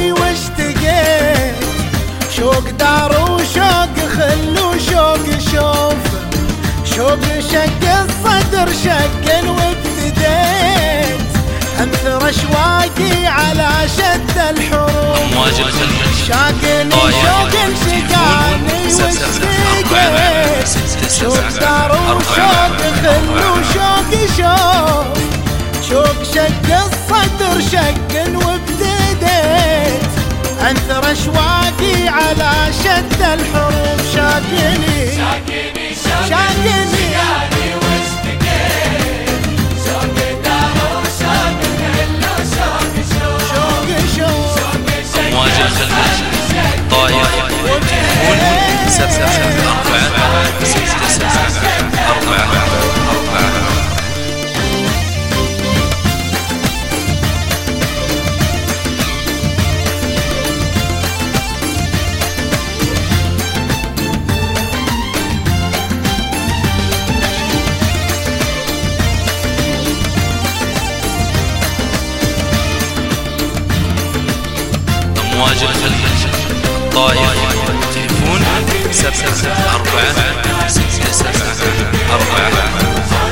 شقاني واشتقيت، شوق دار وشوق خل وشوق شوف، شوق شق الصدر شق وابتديت انثر اشواقي على شد الحروف، شاقني شوق شقاني واشتقيت، شوق دار وشوق خل وشوق شوف، شوق شق الصدر شق وابتديت انثر اشواقي على شد الحروف، شاقني شاقني واشتقيت، شوق دار وشوق خل وشوق شوق امواج الخليج طايف تليفون 774 امواج الخليج طايف تليفون 774 674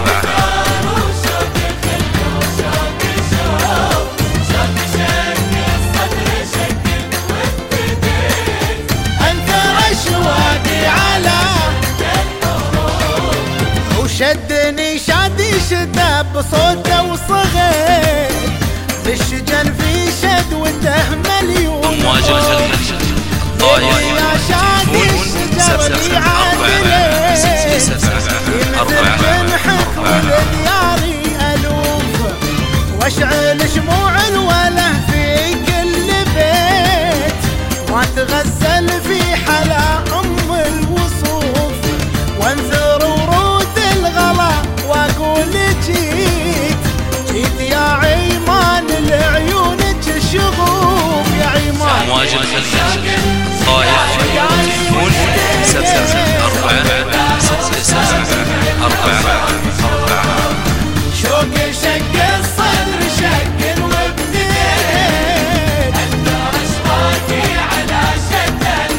شدني شادي شده بصوته وصغير، بالشجن في شدوته مليون امواج الخليج طايف يا شادي الشجر اللي عادلي ينزل جنحك ولدياري الوف، واشعل شموع الوله في كل بيت، واتغزل في حلا ام الوصوف، وانثر ورود الغلا واقول جيت يا عيمان لعيونك الشغوف، يا عيمان امواج الخليج طايف تليفون 774 674 شوق شق الصدر شق وابتديت انثر اشواقي على شد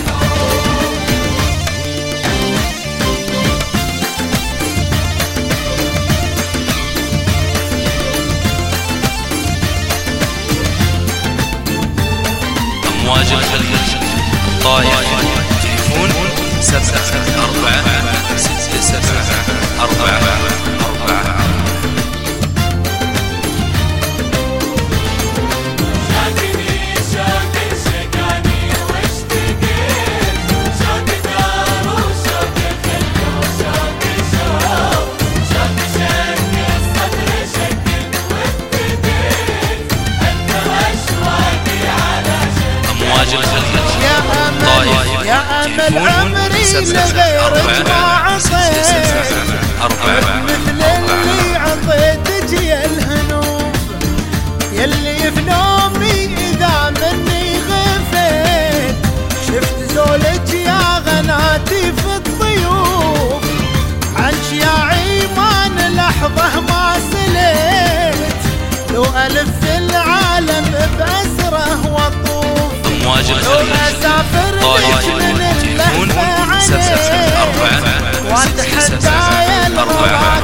امواج الخليج طايف تليفون 774 674 يا أمل عمري لغيرك ما عطيت، مثل اللي عطيتك يا الهنوف، يلي في نومي إذا مني غفيت، شفت زولك يا غناتي في الضيوف، عنك يا عيمان لحظة ما سليت، لو ألف العالم بأسره وطوف، لو أسافر لك من اللهفة عليك، واتحدى يا الغرام